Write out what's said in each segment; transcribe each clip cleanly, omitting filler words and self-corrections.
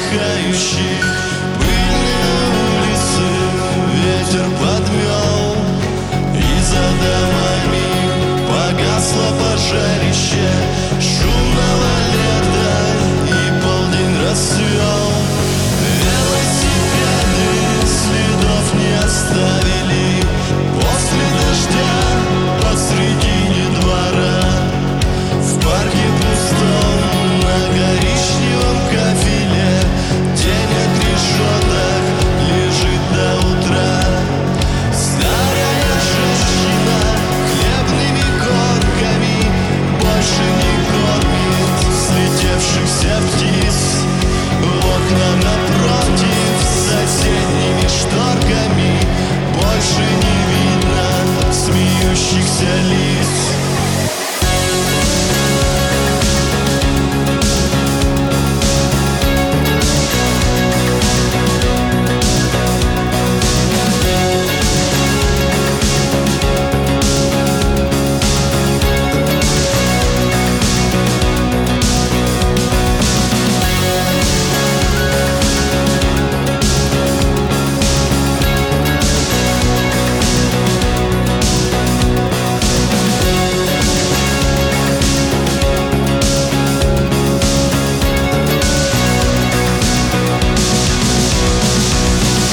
отдыхающих. Пыльные улицы ветер подмел, и за домами погасло пожарище шумного лета, и полдень расцвел. Велосипеды следов не оставили после дождя посредине двора. В парке пустом на коричневом кафеле тень от решеток лежит до утра. Старая женщина хлебными корками больше не кормит слетевшихся птиц. Окна напротив соседними шторками больше не видно смеющихся лиц.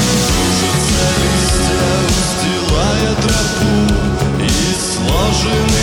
Сложен